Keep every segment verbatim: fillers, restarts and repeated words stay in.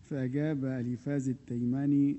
فأجاب أليفاز التيماني: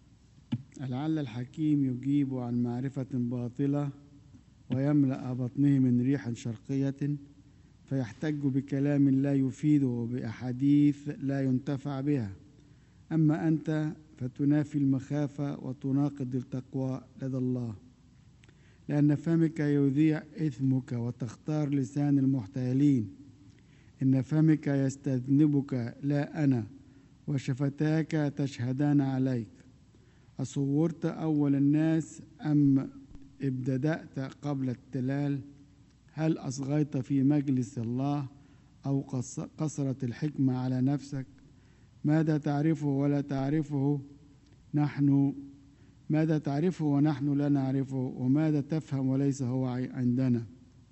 لعل الحكيم يجيب عن معرفة باطلة ويملأ بطنه من ريح شرقية، فيحتج بكلام لا يفيد وبأحاديث لا ينتفع بها. أما أنت فتنافي المخافة وتناقض التقوى لدى الله، لأن فمك يذيع إثمك وتختار لسان المحتالين. إن فمك يستذنبك لا أنا، وشفتاك تشهدان عليك. أصورت أول الناس أم ابتدأت قبل التلال؟ هل أصغيت في مجلس الله أو قصرت الحكمة على نفسك؟ ماذا تعرفه ولا تعرفه نحن ماذا تعرفه ونحن لا نعرفه؟ وماذا تفهم وليس هو عندنا؟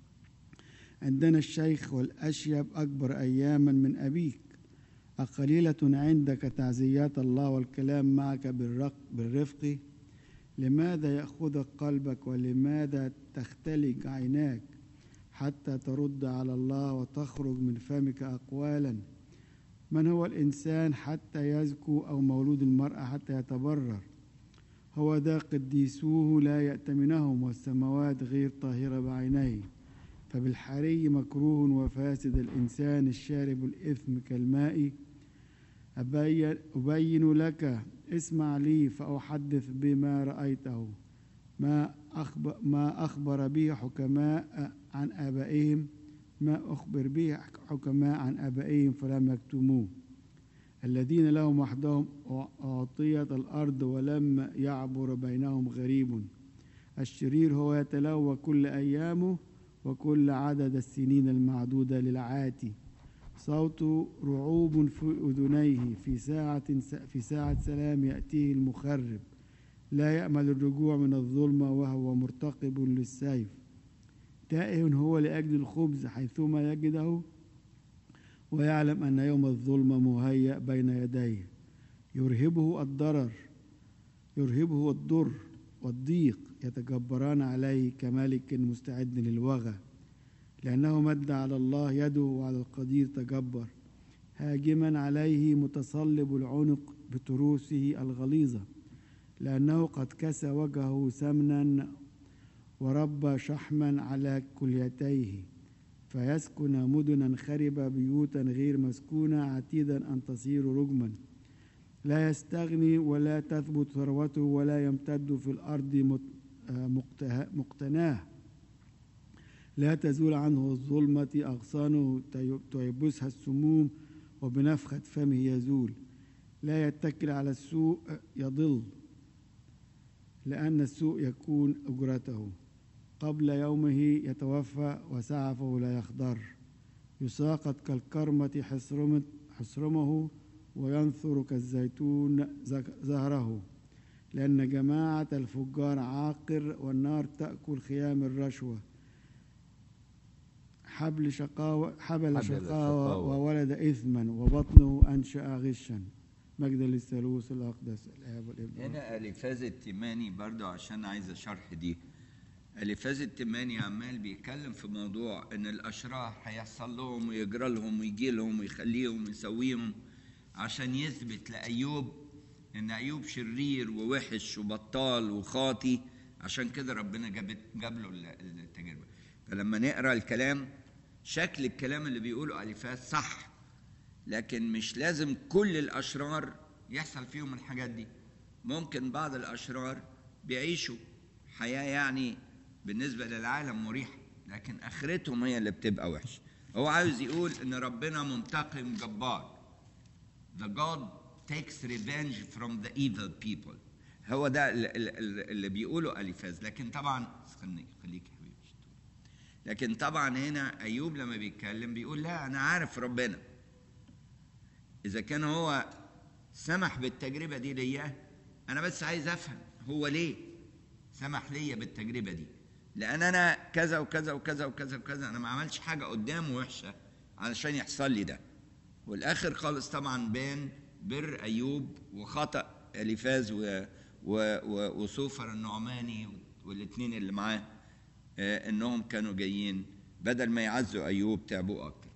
عندنا الشيخ والأشيب أكبر أياما من أبيك. أقليلة عندك تعزيات الله والكلام معك بالرفق؟ لماذا يأخذك قلبك ولماذا تختلج عيناك حتى ترد على الله وتخرج من فمك أقوالا؟ من هو الإنسان حتى يزكو، أو مولود المرأة حتى يتبرر؟ هو ذا قديسوه لا يأتمنهم، والسماوات غير طاهرة بعينيه. فبالحري مكروه وفاسد الإنسان الشارب الإثم كالماء. أبين, أبين لك، اسمع لي فأحدث بما رأيته، ما أخبر, ما أخبر به حكماء عن آبائهم ما أخبر به حكماء عن آبائهم فلم يكتموه، الذين لهم وحدهم أعطيت الأرض ولم يعبر بينهم غريب. الشرير هو يتلوى كل أيامه، وكل عدد السنين المعدودة للعاتي. صوت رعوب في أذنيه، في ساعة في ساعة سلام يأتيه المخرب. لا يأمل الرجوع من الظلمة وهو مرتقب للسيف. تائه هو لأجل الخبز حيثما يجده، ويعلم أن يوم الظلمة مهيأ بين يديه. يرهبه الضرر يرهبه الضر والضيق، يتجبران عليه كملك مستعد للوغى. لأنه مد على الله يده وعلى القدير تجبر، هاجما عليه متصلب العنق بتروسه الغليظة. لأنه قد كسى وجهه سمنا ورب شحما على كليتيه، فيسكن مدنا خربة بيوتا غير مسكونة، عتيدا أن تصير رجما. لا يستغني ولا تثبت ثروته، ولا يمتد في الأرض مقتناه. لا تزول عنه الظلمة، أغصانه تيبسها السموم، وبنفخة فمه يزول. لا يتكل على السوء يضل، لأن السوء يكون أجرته. قبل يومه يتوفى، وسعفه لا يخضر. يساقط كالكرمة حصرمه، وينثر كالزيتون زهره. لأن جماعة الفجار عاقر، والنار تأكل خيام الرشوة. حبل شقاوة حبل شقاوة وولد إثما، وبطنه أنشأ غشا. مجد للثالوث الأقدس الآب والابن. هنا أليفاز التيماني برضو، عشان عايز شرح دي. أليفاز التيماني عمال بيتكلم في موضوع إن الأشرار هيحصل لهم ويجرى لهم ويجي لهم ويخليهم ويسويهم، عشان يثبت لأيوب إن أيوب شرير ووحش وبطال وخاطي. عشان كده ربنا جاب جاب له التجربة. فلما نقرأ الكلام، شكل الكلام اللي بيقوله أليفاز صح، لكن مش لازم كل الأشرار يحصل فيهم الحاجات دي. ممكن بعض الأشرار بيعيشوا حياة يعني بالنسبة للعالم مريحة، لكن آخرتهم هي اللي بتبقى وحشة. هو عاوز يقول إن ربنا منتقم جبار. The God takes revenge from the evil people. هو ده اللي بيقوله أليفاز. لكن طبعا خليك خليك لكن طبعا هنا أيوب لما بيتكلم بيقول لا، أنا عارف ربنا. إذا كان هو سمح بالتجربة دي ليا، أنا بس عايز أفهم هو ليه سمح ليا بالتجربة دي. لأن أنا كذا وكذا وكذا وكذا وكذا، أنا ما عملش حاجة قدامه وحشة علشان يحصل لي ده. والآخر خالص طبعا بان بر أيوب وخطأ أليفاز و و و وصوفر النعماني والاثنين اللي معاه، إنهم كانوا جايين بدل ما يعزوا أيوب تعبوا أكتر.